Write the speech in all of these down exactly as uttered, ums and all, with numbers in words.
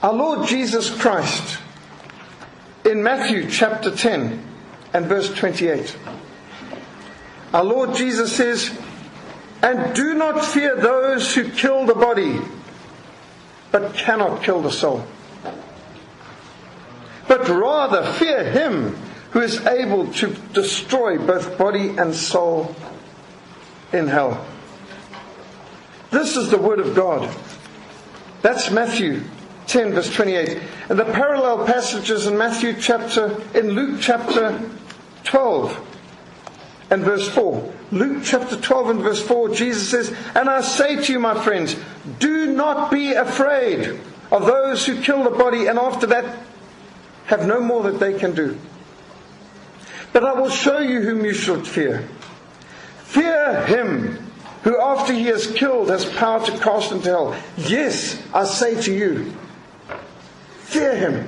Our Lord Jesus Christ, in Matthew chapter ten and verse twenty-eight, our Lord Jesus says, "And do not fear those who kill the body, but cannot kill the soul. But rather fear him who is able to destroy both body and soul in hell." This is the word of God. That's Matthew ten verse twenty-eight. And the parallel passages in Matthew chapter, in Luke chapter twelve and verse four. Luke chapter twelve and verse four, Jesus says, "And I say to you, my friends, do not be afraid of those who kill the body, and after that have no more that they can do. But I will show you whom you should fear. Fear him who after he has killed has power to cast into hell. Yes, I say to you, fear him."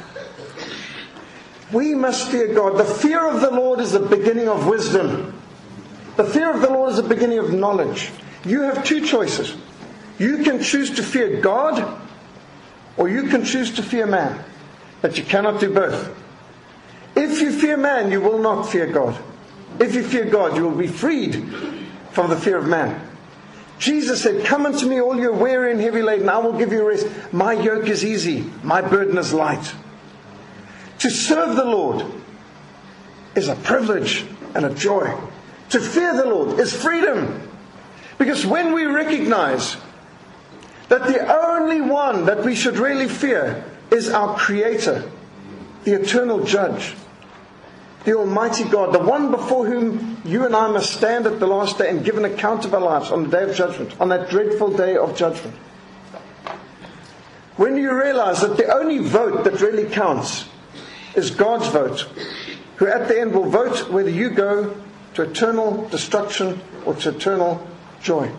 We must fear God. The fear of the Lord is the beginning of wisdom. The fear of the Lord is the beginning of knowledge. You have two choices. You can choose to fear God, or you can choose to fear man. But you cannot do both. If you fear man, you will not fear God. If you fear God, you will be freed from the fear of man. Jesus said, "Come unto me, all you weary and heavy laden, I will give you rest. My yoke is easy, my burden is light." To serve the Lord is a privilege and a joy. To fear the Lord is freedom. Because when we recognize that the only one that we should really fear is our Creator, the eternal Judge, the Almighty God, the one before whom you and I must stand at the last day and give an account of our lives on the day of judgment, on that dreadful day of judgment. When you realize that the only vote that really counts is God's vote, who at the end will vote whether you go to eternal destruction or to eternal joy.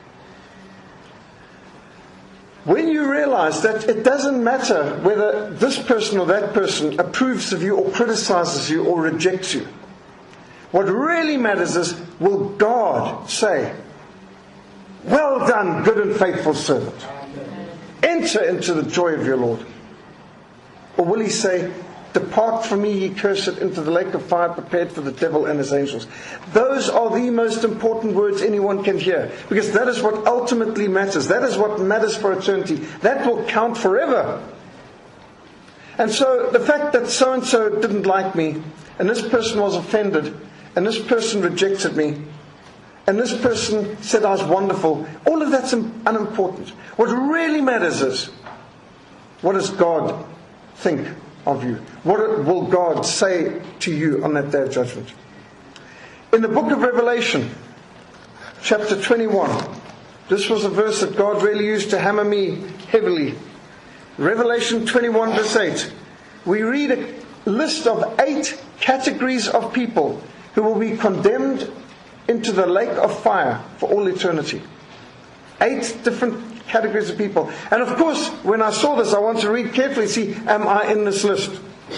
When you realize that it doesn't matter whether this person or that person approves of you or criticizes you or rejects you. What really matters is, will God say, "Well done, good and faithful servant. Enter into the joy of your Lord"? Or will he say, "Depart from me, ye cursed, into the lake of fire prepared for the devil and his angels"? Those are the most important words anyone can hear. Because that is what ultimately matters. That is what matters for eternity. That will count forever. And so the fact that so-and-so didn't like me, and this person was offended, and this person rejected me, and this person said I was wonderful, all of that's unimportant. What really matters is, what does God think of you? What will God say to you on that day of judgment? In the book of Revelation, chapter twenty-one, this was a verse that God really used to hammer me heavily. Revelation twenty-one verse eight, we read a list of eight categories of people who will be condemned into the lake of fire for all eternity. Eight different categories of people. And of course, when I saw this, I want to read carefully, see, am I in this list?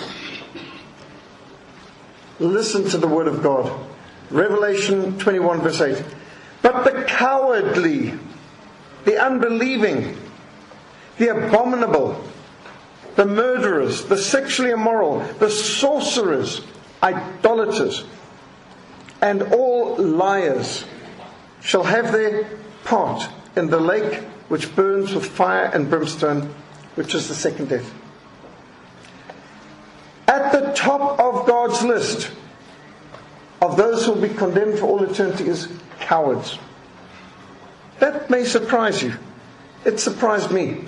Listen to the word of God. Revelation twenty-one verse eight. "But the cowardly, the unbelieving, the abominable, the murderers, the sexually immoral, the sorcerers, idolaters, and all liars shall have their part in the lake which burns with fire and brimstone, which is the second death." At the top of God's list of those who will be condemned for all eternity is cowards. That may surprise you. It surprised me.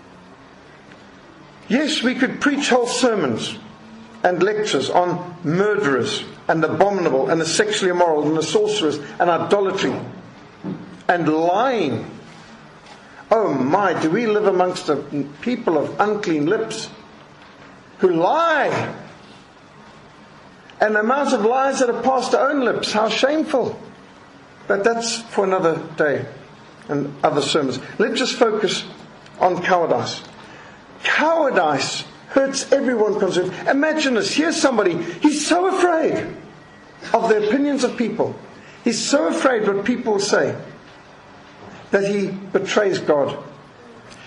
Yes, we could preach whole sermons and lectures on murderers and the abominable and the sexually immoral and the sorcerers and idolatry and lying. Oh my, do we live amongst a people of unclean lips who lie? And the amount of lies that are past our own lips, how shameful. But that's for another day and other sermons. Let's just focus on cowardice. Cowardice hurts everyone concerned. Imagine this. Here's somebody, he's so afraid of the opinions of people. He's so afraid what people will say that he betrays God.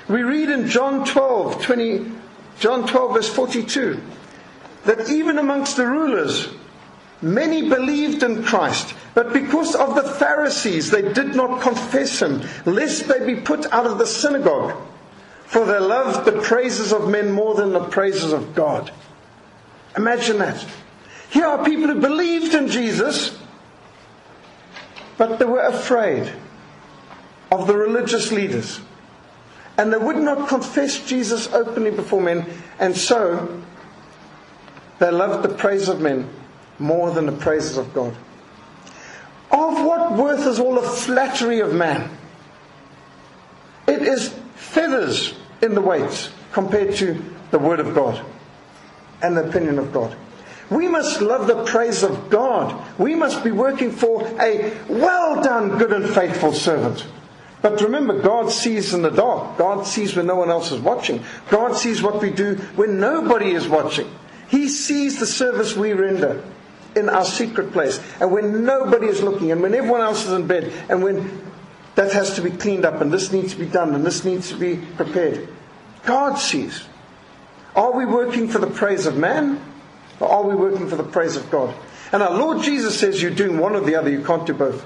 We read in John twelve, twenty, John twelve verse forty-two, that even amongst the rulers, many believed in Christ, but because of the Pharisees, they did not confess him, lest they be put out of the synagogue. For they loved the praises of men more than the praises of God. Imagine that. Here are people who believed in Jesus, but they were afraid of the religious leaders. And they would not confess Jesus openly before men. And so, they loved the praise of men more than the praises of God. Of what worth is all the flattery of man? It is feathers in the weights compared to the word of God and the opinion of God. We must love the praise of God. We must be working for a well done, good and faithful servant. But remember, God sees in the dark. God sees when no one else is watching. God sees what we do when nobody is watching. He sees the service we render in our secret place, and when nobody is looking, and when everyone else is in bed, and when that has to be cleaned up, and this needs to be done, and this needs to be prepared. God sees. Are we working for the praise of man, or are we working for the praise of God? And our Lord Jesus says you're doing one or the other, you can't do both.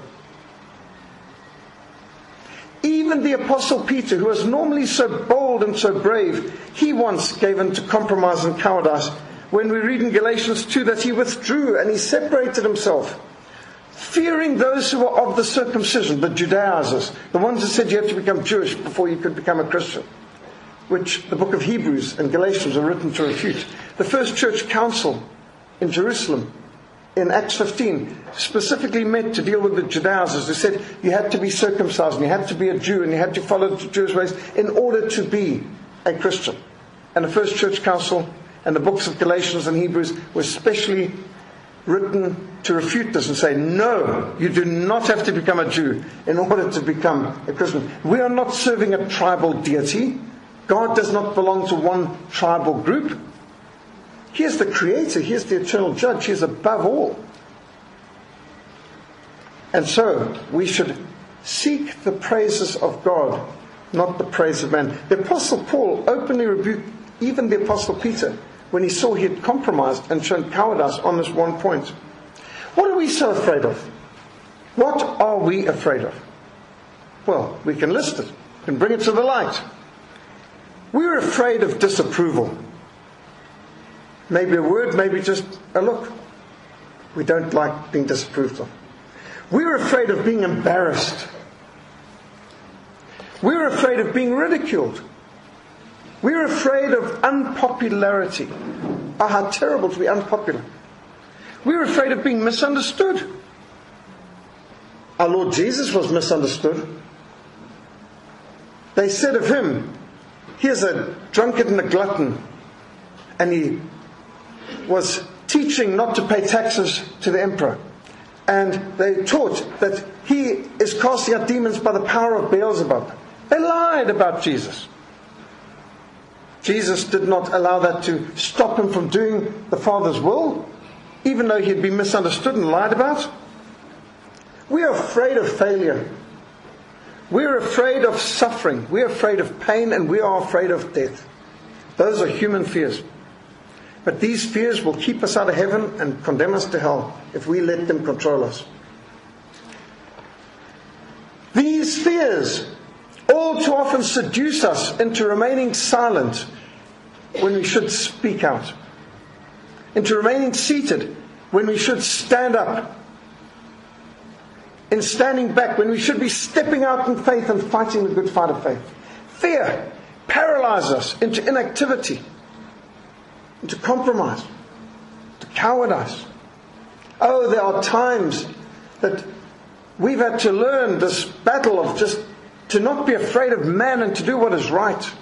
Even the Apostle Peter, who was normally so bold and so brave, he once gave in to compromise and cowardice, when we read in Galatians two that he withdrew and he separated himself, fearing those who were of the circumcision, the Judaizers, the ones who said you had to become Jewish before you could become a Christian, which the book of Hebrews and Galatians are written to refute. The first church council in Jerusalem in Acts fifteen specifically met to deal with the Judaizers who said you had to be circumcised and you had to be a Jew and you had to follow the Jewish ways in order to be a Christian. And the first church council and the books of Galatians and Hebrews were specially written to refute this and say, no, you do not have to become a Jew in order to become a Christian. We are not serving a tribal deity. God does not belong to one tribal group. He is the creator. He is the eternal judge. He is above all. And so we should seek the praises of God, not the praise of man. The Apostle Paul openly rebuked even the Apostle Peter when he saw he had compromised and shown cowardice on this one point. What are we so afraid of? What are we afraid of? Well, we can list it. We can bring it to the light. We're afraid of disapproval. Maybe a word, maybe just a look. We don't like being disapproved of. We're afraid of being embarrassed. We're afraid of being ridiculed. We're afraid of unpopularity. Oh, how terrible to be unpopular. We're afraid of being misunderstood. Our Lord Jesus was misunderstood. They said of him, here's a drunkard and a glutton, and he was teaching not to pay taxes to the emperor. And they taught that he is casting out demons by the power of Beelzebub. They lied about Jesus. Jesus did not allow that to stop him from doing the Father's will, even though he had been misunderstood and lied about. We are afraid of failure. We're afraid of suffering. We're afraid of pain, and we are afraid of death. Those are human fears. But these fears will keep us out of heaven and condemn us to hell if we let them control us. These fears all too often seduce us into remaining silent when we should speak out, into remaining seated when we should stand up, in standing back when we should be stepping out in faith and fighting the good fight of faith. Fear paralyzes us into inactivity, into compromise, to cowardice. Oh, there are times that we've had to learn this battle of just to not be afraid of man and to do what is right.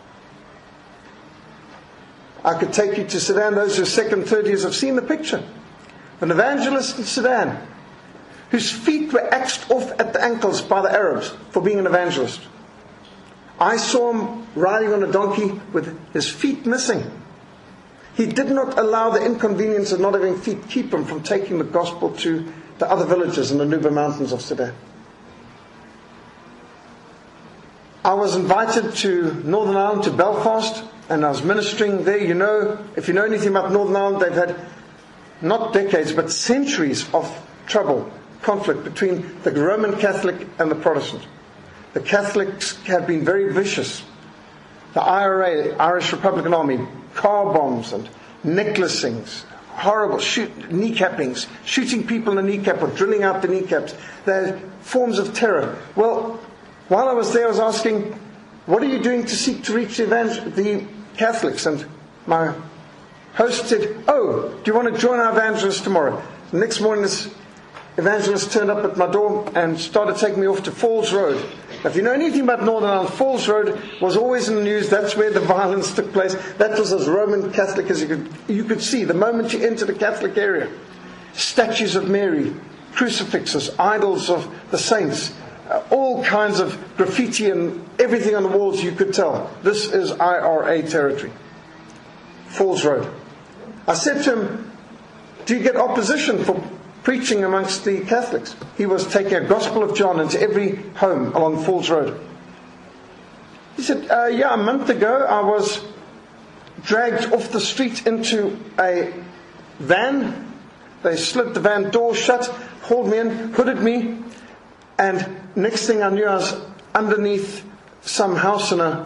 I could take you to Sudan. Those who are second, third years have seen the picture. An evangelist in Sudan whose feet were axed off at the ankles by the Arabs for being an evangelist. I saw him riding on a donkey with his feet missing. He did not allow the inconvenience of not having feet keep him from taking the gospel to the other villages in the Nuba Mountains of Sudan. I was invited to Northern Ireland, to Belfast, and I was ministering there. You know, if you know anything about Northern Ireland, they've had not decades, but centuries of trouble, conflict between the Roman Catholic and the Protestant. The Catholics have been very vicious. The I R A, Irish Republican Army, car bombs and necklacings, horrible shoot, kneecappings, shooting people in the kneecap or drilling out the kneecaps. They're forms of terror. Well, while I was there, I was asking, what are you doing to seek to reach the, evangel- the Catholics? And my host said, oh, do you want to join our evangelist tomorrow? The next morning, this evangelist turned up at my door and started taking me off to Falls Road. Now, if you know anything about Northern Ireland, Falls Road was always in the news. That's where the violence took place. That was as Roman Catholic as you could, you could see. The moment you enter the Catholic area, statues of Mary, crucifixes, idols of the saints, uh, all kinds of graffiti and everything on the walls you could tell. This is I R A territory. Falls Road. I said to him, do you get opposition for preaching amongst the Catholics? He was taking a Gospel of John into every home along Falls Road. He said, uh, yeah, a month ago I was dragged off the street into a van. They slid the van door shut, hauled me in, hooded me, and next thing I knew I was underneath some house in a,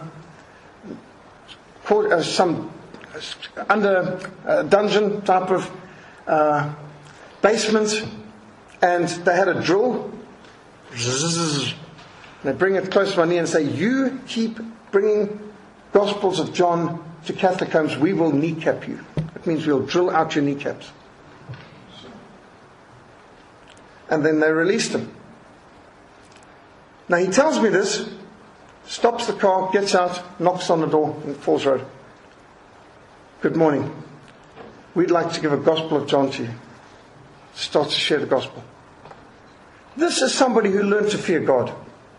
uh, some under a dungeon type of uh, basement, and they had a drill. They bring it close to my knee and say, you keep bringing Gospels of John to Catholic homes, we will kneecap you. It means we'll drill out your kneecaps. And then they released him. Now he tells me this, stops the car, gets out, knocks on the door in Falls Road. Good morning. We'd like to give a Gospel of John to you. Starts to share the Gospel. This is somebody who learned to fear God.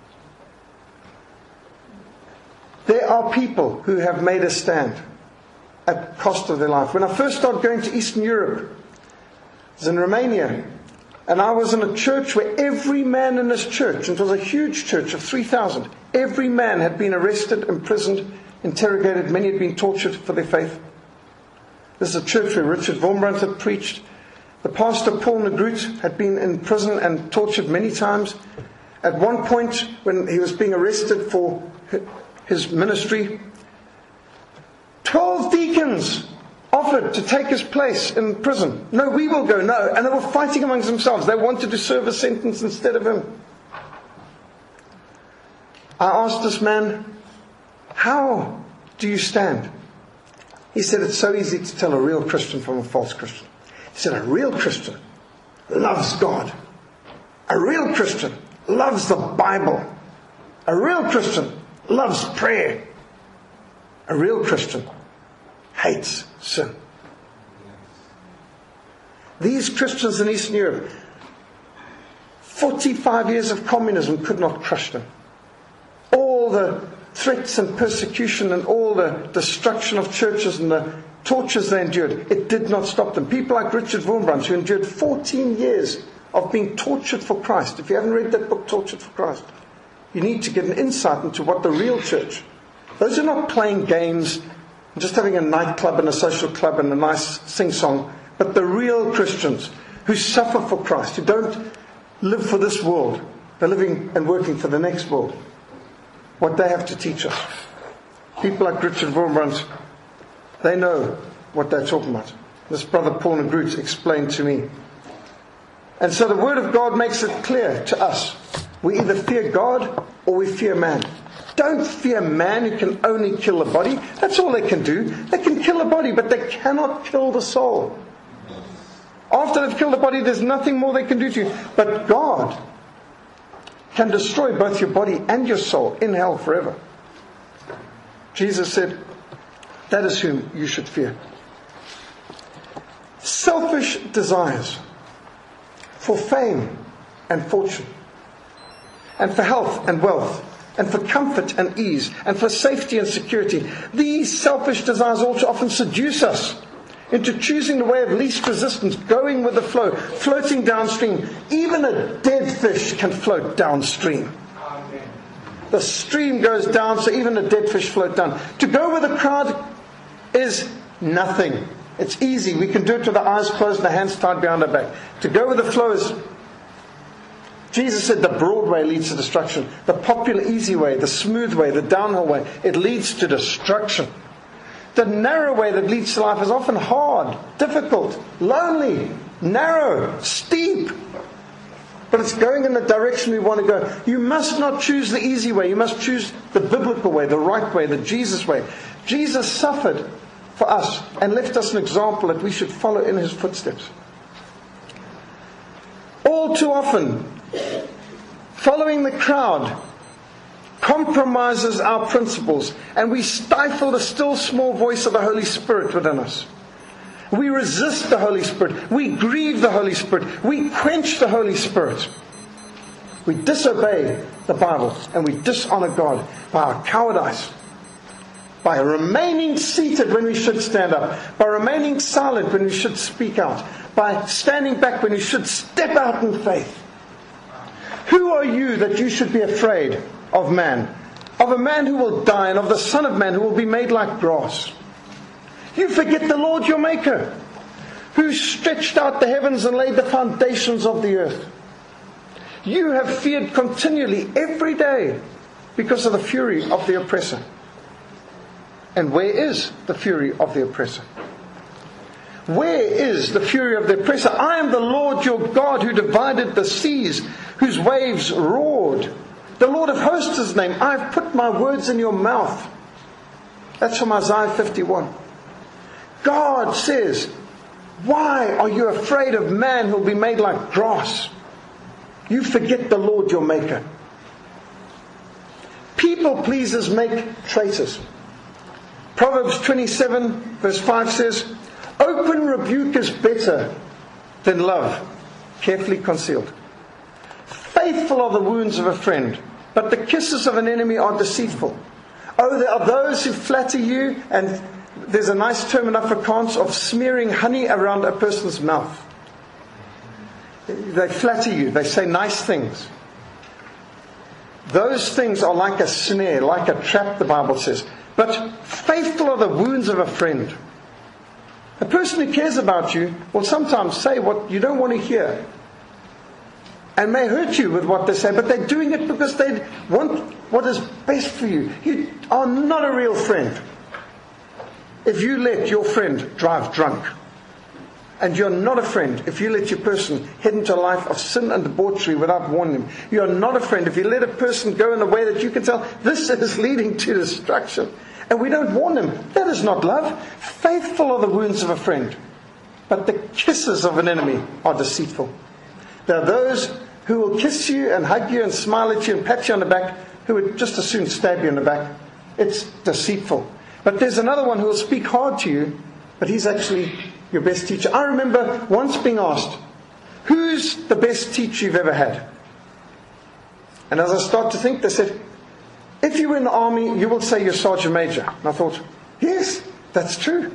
There are people who have made a stand at cost of their life. When I first started going to Eastern Europe, I was in Romania, and I was in a church where every man in this church, and it was a huge church of three thousand, every man had been arrested, imprisoned, interrogated, many had been tortured for their faith. This is a church where Richard Wurmbrand had preached. The pastor, Paul Negrut, had been in prison and tortured many times. At one point, when he was being arrested for his ministry, twelve deacons offered to take his place in prison. No, we will go, no. And they were fighting amongst themselves. They wanted to serve a sentence instead of him. I asked this man, how do you stand? He said, it's so easy to tell a real Christian from a false Christian. He said, a real Christian loves God. A real Christian loves the Bible. A real Christian loves prayer. A real Christian hates sin. These Christians in Eastern Europe, forty-five years of communism could not crush them. All the threats and persecution and all the destruction of churches and the tortures they endured, it did not stop them. People like Richard Wurmbrand, who endured fourteen years of being tortured for Christ. If you haven't read that book, Tortured for Christ, you need to get an insight into what the real church. Those are not playing games, just having a nightclub and a social club and a nice sing-song, but the real Christians who suffer for Christ, who don't live for this world. They're living and working for the next world. What they have to teach us. People like Richard Wurmbrand, they know what they're talking about. This brother Paul Negrut explained to me. And so the Word of God makes it clear to us. We either fear God or we fear man. Don't fear man who can only kill the body. That's all they can do. They can kill the body, but they cannot kill the soul. After they've killed the body, there's nothing more they can do to you. But God can destroy both your body and your soul in hell forever. Jesus said, that is whom you should fear. Selfish desires for fame and fortune, and for health and wealth, and for comfort and ease, and for safety and security. These selfish desires also often seduce us into choosing the way of least resistance, going with the flow, floating downstream. Even a dead fish can float downstream. the stream goes down, so even the dead fish float down. To go with the crowd is nothing. It's easy. We can do it with the eyes closed and the hands tied behind our back. To go with the flow is... Jesus said the broad way leads to destruction. The popular easy way, the smooth way, the downhill way, it leads to destruction. The narrow way that leads to life is often hard, difficult, lonely, narrow, steep. But it's going in the direction we want to go. You must not choose the easy way. You must choose the biblical way, the right way, the Jesus way. Jesus suffered for us and left us an example that we should follow in His footsteps. All too often, following the crowd compromises our principles, and we stifle the still small voice of the Holy Spirit within us. We resist the Holy Spirit. We grieve the Holy Spirit. We quench the Holy Spirit. We disobey the Bible and we dishonor God by our cowardice, by remaining seated when we should stand up, by remaining silent when we should speak out, by standing back when we should step out in faith. Who are you that you should be afraid of man? Of a man who will die, and of the Son of Man who will be made like grass. You forget the Lord your Maker, who stretched out the heavens and laid the foundations of the earth. You have feared continually every day because of the fury of the oppressor. And where is the fury of the oppressor? Where is the fury of the oppressor? I am the Lord your God, who divided the seas, whose waves roared. The Lord of hosts is his name. I have put my words in your mouth. That's from Isaiah fifty-one. God says, why are you afraid of man who will be made like grass? You forget the Lord your Maker. People pleasers make traitors. Proverbs twenty-seven verse five says, open rebuke is better than love, carefully concealed. Faithful are the wounds of a friend, but the kisses of an enemy are deceitful. Oh, there are those who flatter you, and there's a nice term in Afrikaans of smearing honey around a person's mouth. They flatter you, they say nice things. Those things are like a snare, like a trap, the Bible says. But faithful are the wounds of a friend. A person who cares about you will sometimes say what you don't want to hear, and may hurt you with what they say, but they're doing it because they want what is best for you. You are not a real friend if you let your friend drive drunk. And you're not a friend if you let your person head into a life of sin and debauchery without warning them. You're not a friend if you let a person go in a way that you can tell this is leading to destruction, and we don't warn them. That is not love. Faithful are the wounds of a friend, but the kisses of an enemy are deceitful. There are those who will kiss you and hug you and smile at you and pat you on the back, who would just as soon stab you in the back. It's deceitful. But there's another one who will speak hard to you, but he's actually your best teacher. I remember once being asked, who's the best teacher you've ever had? And as I start to think, they said, if you were in the army, you will say you're Sergeant Major. And I thought, yes, that's true.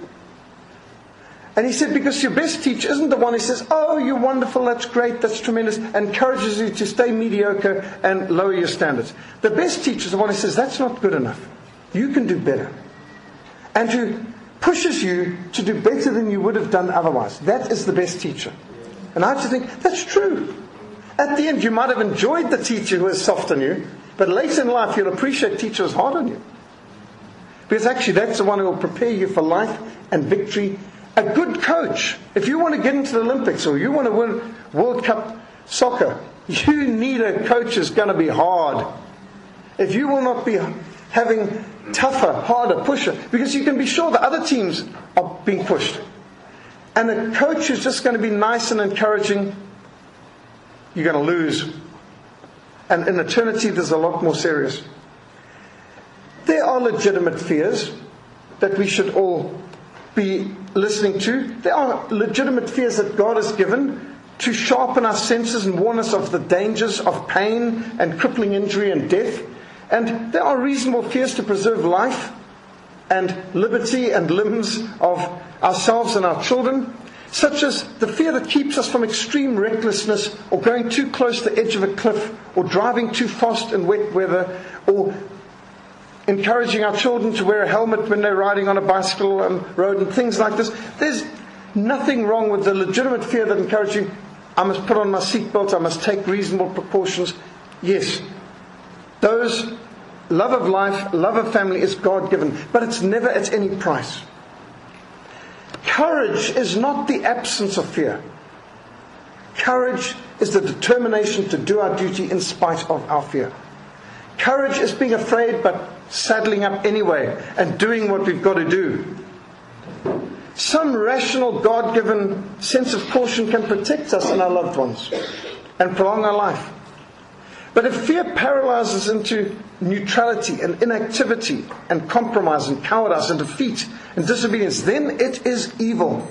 And he said, because your best teacher isn't the one who says, oh, you're wonderful, that's great, that's tremendous, and encourages you to stay mediocre and lower your standards. The best teacher is the one who says, that's not good enough. You can do better. And who pushes you to do better than you would have done otherwise. That is the best teacher. And I have to think, that's true. At the end, you might have enjoyed the teacher who is soft on you, but later in life, you'll appreciate teacher who's hard on you. Because actually, that's the one who will prepare you for life and victory. A good coach, if you want to get into the Olympics or you want to win World Cup soccer, you need a coach who's going to be hard. If you will not be having tougher, harder, pusher, because you can be sure the other teams are being pushed. And a coach who's just going to be nice and encouraging, you're going to lose. And in eternity, there's a lot more serious. There are legitimate fears that we should all be listening to. There are legitimate fears that God has given to sharpen our senses and warn us of the dangers of pain and crippling injury and death. And there are reasonable fears to preserve life and liberty and limbs of ourselves and our children. such as the fear that keeps us from extreme recklessness, or going too close to the edge of a cliff, or driving too fast in wet weather, or encouraging our children to wear a helmet when they're riding on a bicycle on road, and things like this. There's nothing wrong with the legitimate fear that encourages you, I must put on my seatbelt, I must take reasonable precautions. Yes, those love of life, love of family is God-given, but it's never at any price. Courage is not the absence of fear. Courage is the determination to do our duty in spite of our fear. Courage is being afraid but saddling up anyway and doing what we've got to do. Some rational, God-given sense of caution can protect us and our loved ones and prolong our life. But if fear paralyzes into neutrality and inactivity and compromise and cowardice and defeat and disobedience, then it is evil.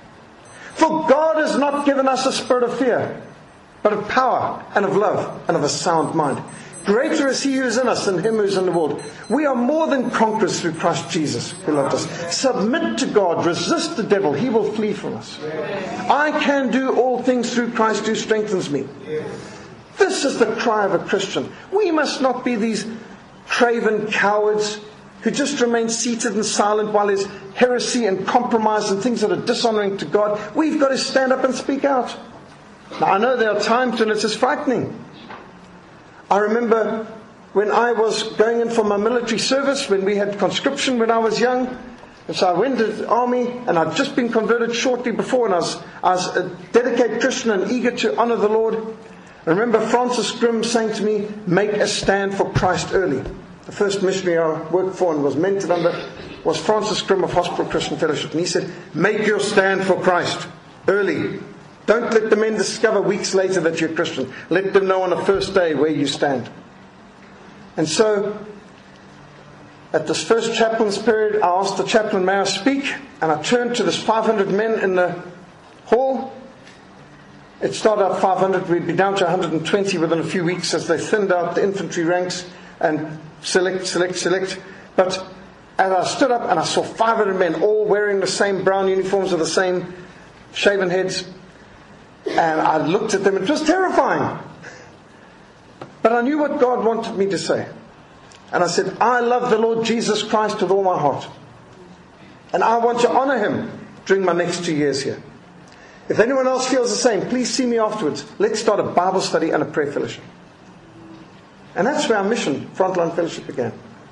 For God has not given us a spirit of fear, but of power and of love and of a sound mind. Greater is He who is in us than him who is in the world. We are more than conquerors through Christ Jesus, who loved us. Submit to God, resist the devil, he will flee from us. I can do all things through Christ who strengthens me. This is the cry of a Christian. We must not be these craven cowards who just remain seated and silent while there's heresy and compromise and things that are dishonoring to God. We've got to stand up and speak out. Now, I know there are times when it's just frightening. I remember when I was going in for my military service, when we had conscription when I was young. And so I went to the army, and I'd just been converted shortly before, and I was, I was a dedicated Christian and eager to honour the Lord. I remember Francis Grimm saying to me, make a stand for Christ early. The first missionary I worked for and was mentored under was Francis Grimm of Hospital Christian Fellowship. And he said, make your stand for Christ early. Don't let the men discover weeks later that you're a Christian. Let them know on the first day where you stand. And so, at this first chaplain's period, I asked the chaplain, may I speak? And I turned to this five hundred men in the hall. It started out five hundred, we'd be down to one hundred twenty within a few weeks as they thinned out the infantry ranks and select, select, select. But as I stood up and I saw five hundred men all wearing the same brown uniforms with the same shaven heads, and I looked at them, it was terrifying. But I knew what God wanted me to say. And I said, I love the Lord Jesus Christ with all my heart. And I want to honour Him during my next two years here. If anyone else feels the same, please see me afterwards. Let's start a Bible study and a prayer fellowship. And that's where our mission, Frontline Fellowship, began.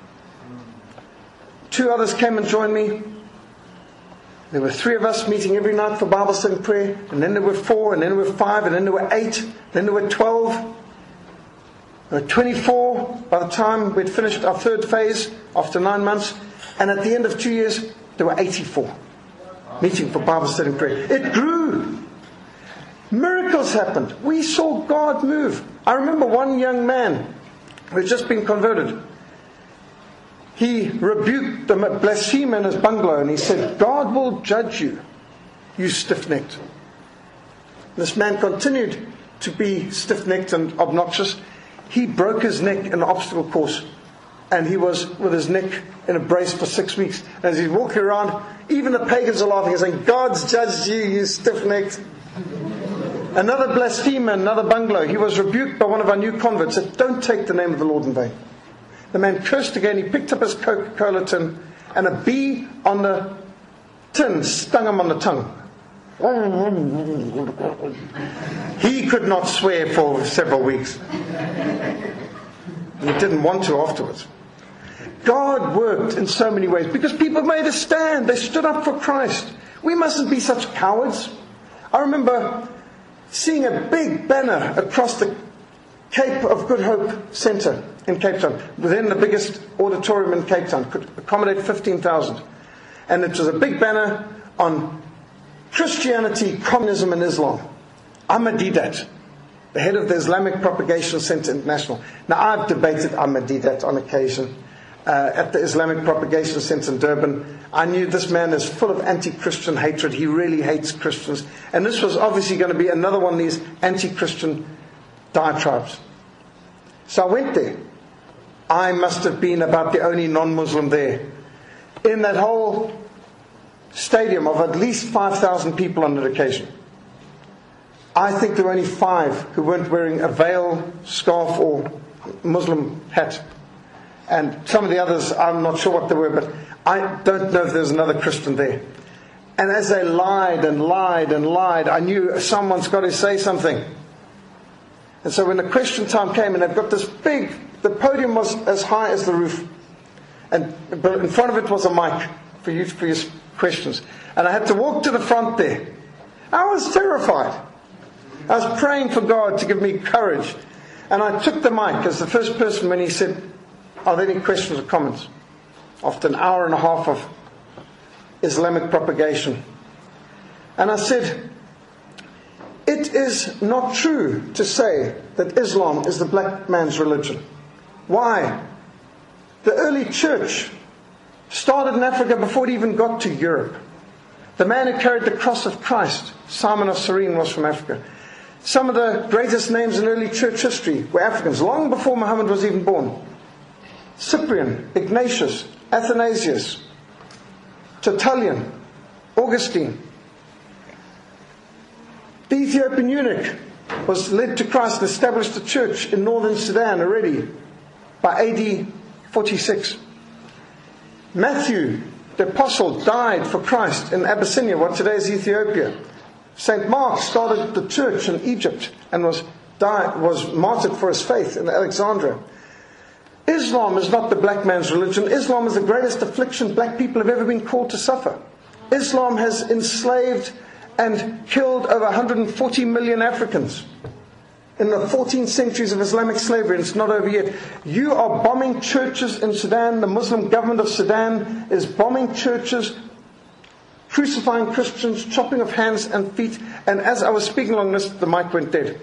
Two others came and joined me. There were three of us meeting every night for Bible study and prayer. And then there were four, and then there were five, and then there were eight, then there were twelve. There were twenty-four by the time we'd finished our third phase after nine months. And at the end of two years, there were eighty-four. Meeting for Bible study and prayer. It grew. Miracles happened. We saw God move. I remember one young man who had just been converted. He rebuked the blasphemer in his bungalow and he said, God will judge you, you stiff-necked. This man continued to be stiff-necked and obnoxious. He broke his neck in an obstacle course. And he was with his neck in a brace for six weeks. And as he's walking around, even the pagans are laughing and saying, God's judged you, you stiff-necked. Another blasphemer, another bungalow. He was rebuked by one of our new converts. Said, don't take the name of the Lord in vain. The man cursed again. He picked up his Coca-Cola tin, and a bee on the tin stung him on the tongue. He could not swear for several weeks. He didn't want to afterwards. God worked in so many ways because people made a stand. They stood up for Christ. We mustn't be such cowards. I remember seeing a big banner across the Cape of Good Hope Centre in Cape Town, within the biggest auditorium in Cape Town, could accommodate fifteen thousand. And it was a big banner on Christianity, communism and Islam. Ahmadiyat, the head of the Islamic Propagation Centre International. Now, I've debated Ahmadiyat on occasion uh, at the Islamic Propagation Centre in Durban. I knew this man is full of anti-Christian hatred. He really hates Christians. And this was obviously going to be another one of these anti-Christian diatribes. So I went there. I must have been about the only non-Muslim there. In that whole stadium of at least five thousand people on an occasion. I think there were only five who weren't wearing a veil, scarf, or Muslim hat. And some of the others, I'm not sure what they were, but I don't know if there's another Christian there. And as they lied and lied and lied, I knew someone's got to say something. And so when the question time came, and they've got this big, the podium was as high as the roof. And in front of it was a mic for you, for your questions. And I had to walk to the front there. I was terrified. I was praying for God to give me courage. And I took the mic as the first person when he said, "Are there any questions or comments?" After an hour and a half of Islamic propagation. And I said, "It is not true to say that Islam is the black man's religion. Why? The early church started in Africa before it even got to Europe. The man who carried the cross of Christ, Simon of Cyrene, was from Africa. Some of the greatest names in early church history were Africans, long before Muhammad was even born. Cyprian, Ignatius, Athanasius, Tertullian, Augustine. The Ethiopian eunuch was led to Christ and established a church in northern Sudan already by A D forty-six. Matthew, the apostle, died for Christ in Abyssinia, what today is Ethiopia. Saint Mark started the church in Egypt and was died, was martyred for his faith in Alexandria. Islam is not the black man's religion. Islam is the greatest affliction black people have ever been called to suffer. Islam has enslaved and killed over one hundred forty million Africans in the fourteen centuries of Islamic slavery, and it's not over yet. You are bombing churches in Sudan. The Muslim government of Sudan is bombing churches, crucifying Christians, chopping off hands and feet. And as I was speaking along this, the mic went dead.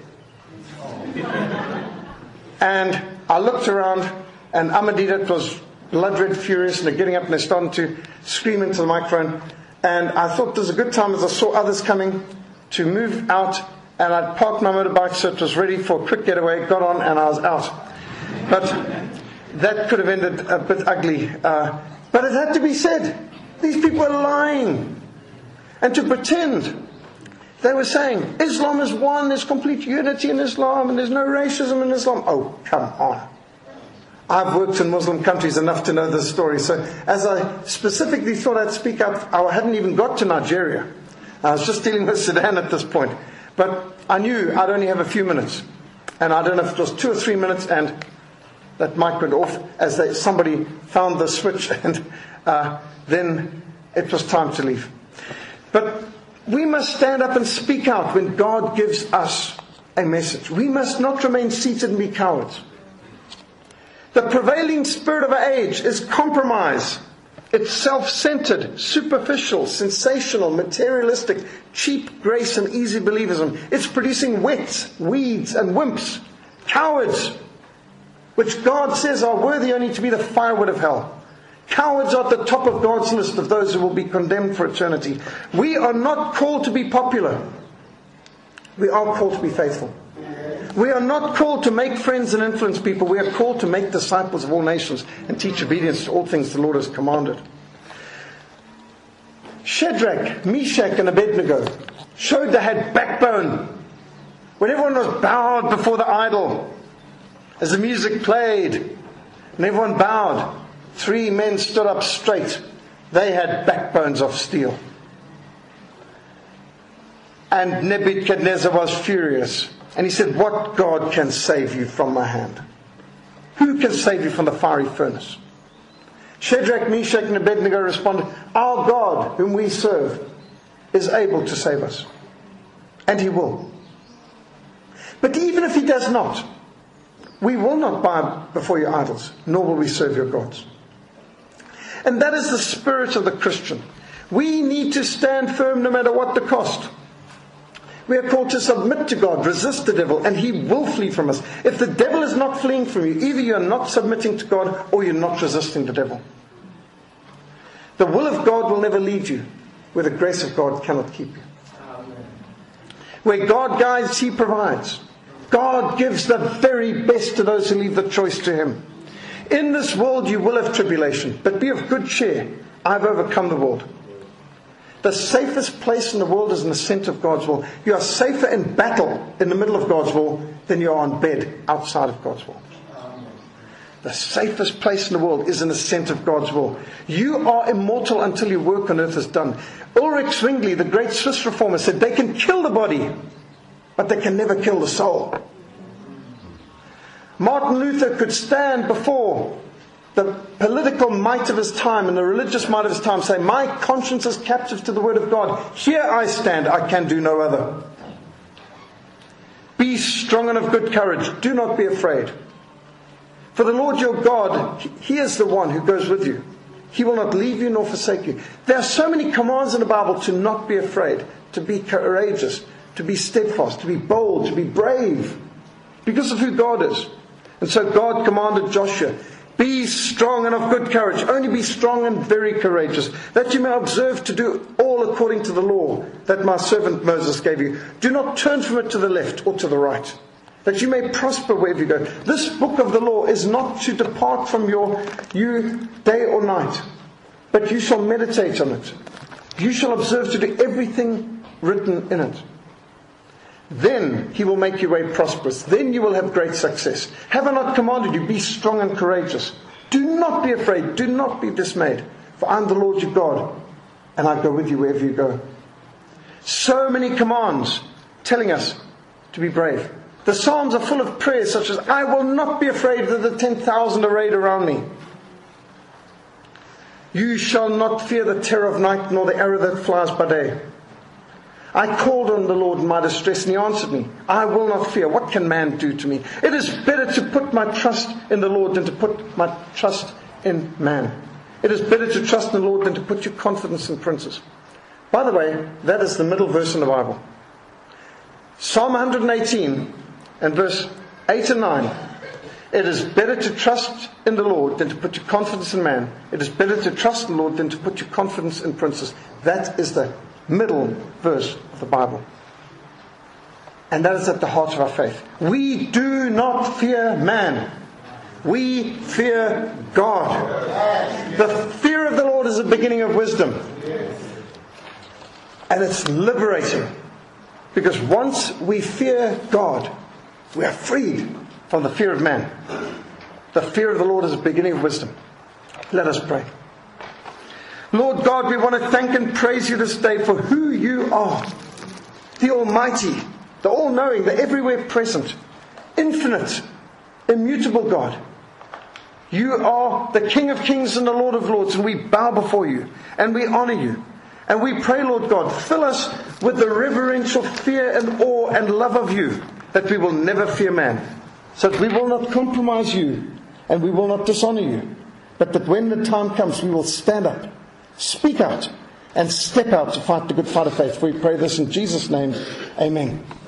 And I looked around, and Ahmadiyya was blood red, furious, and they're getting up and they're starting to scream into the microphone. And I thought this was a good time, as I saw others coming, to move out. And I'd parked my motorbike so it was ready for a quick getaway, got on, and I was out. But that could have ended a bit ugly. Uh, but it had to be said. These people are lying. And to pretend, they were saying, Islam is one, there's complete unity in Islam, and there's no racism in Islam. Oh, come on. I've worked in Muslim countries enough to know this story. So as I specifically thought I'd speak up, I hadn't even got to Nigeria. I was just dealing with Sudan at this point. But I knew I'd only have a few minutes. And I don't know if it was two or three minutes, and that mic went off as they, somebody found the switch, and uh, then it was time to leave. But we must stand up and speak out when God gives us a message. We must not remain seated and be cowards. The prevailing spirit of our age is compromise. It's self-centered, superficial, sensational, materialistic, cheap grace and easy believism. It's producing wets, weeds and wimps, cowards, which God says are worthy only to be the firewood of hell. Cowards are at the top of God's list of those who will be condemned for eternity. We are not called to be popular. We are called to be faithful. We are not called to make friends and influence people. We are called to make disciples of all nations and teach obedience to all things the Lord has commanded. Shadrach, Meshach and Abednego showed they had backbone. When everyone was bowed before the idol, as the music played, and everyone bowed, three men stood up straight. They had backbones of steel. And Nebuchadnezzar was furious. And he said, what God can save you from my hand? Who can save you from the fiery furnace? Shadrach, Meshach and Abednego responded, our God, whom we serve, is able to save us. And He will. But even if He does not, we will not bow before your idols, nor will we serve your gods. And that is the spirit of the Christian. We need to stand firm no matter what the cost. We are called to submit to God, resist the devil, and he will flee from us. If the devil is not fleeing from you, either you are not submitting to God or you're not resisting the devil. The will of God will never lead you where the grace of God cannot keep you. Where God guides, He provides. God gives the very best to those who leave the choice to Him. In this world you will have tribulation, but be of good cheer. I've overcome the world. The safest place in the world is in the center of God's will. You are safer in battle in the middle of God's will than you are on bed outside of God's will. The safest place in the world is in the center of God's will. You are immortal until your work on earth is done. Ulrich Zwingli, the great Swiss reformer, said they can kill the body, but they can never kill the soul. Martin Luther could stand before the political might of his time and the religious might of his time, say, my conscience is captive to the word of God. Here I stand, I can do no other. Be strong and of good courage. Do not be afraid. For the Lord your God, He is the one who goes with you. He will not leave you nor forsake you. There are so many commands in the Bible to not be afraid, to be courageous, to be steadfast, to be bold, to be brave, because of who God is. And so God commanded Joshua, be strong and of good courage. Only be strong and very courageous, that you may observe to do all according to the law that my servant Moses gave you. Do not turn from it to the left or to the right, that you may prosper wherever you go. This book of the law is not to depart from your you day or night, but you shall meditate on it. You shall observe to do everything written in it. Then He will make your way prosperous. Then you will have great success. Have I not commanded you? Be strong and courageous. Do not be afraid. Do not be dismayed. For I am the Lord your God, and I go with you wherever you go. So many commands telling us to be brave. The Psalms are full of prayers such as, I will not be afraid of the ten thousand arrayed around me. You shall not fear the terror of night, nor the arrow that flies by day. I called on the Lord in my distress, and He answered me. I will not fear. What can man do to me? It is better to put my trust in the Lord than to put my trust in man. It is better to trust in the Lord than to put your confidence in princes. By the way, that is the middle verse in the Bible. Psalm one hundred eighteen and verse eight and nine. It is better to trust in the Lord than to put your confidence in man. It is better to trust in the Lord than to put your confidence in princes. That is the middle verse of the Bible. And that is at the heart of our faith. We do not fear man. We fear God. The fear of the Lord is the beginning of wisdom. And it's liberating. Because once we fear God, we are freed from the fear of man. The fear of the Lord is the beginning of wisdom. Let us pray. Lord God, we want to thank and praise You this day for who You are. The Almighty, the all-knowing, the everywhere present, infinite, immutable God. You are the King of kings and the Lord of lords, and we bow before You and we honor You. And we pray, Lord God, fill us with the reverential fear and awe and love of You, that we will never fear man, so that we will not compromise You and we will not dishonor You, but that when the time comes we will stand up, speak out, and step out to fight the good fight of faith. We pray this in Jesus' name. Amen.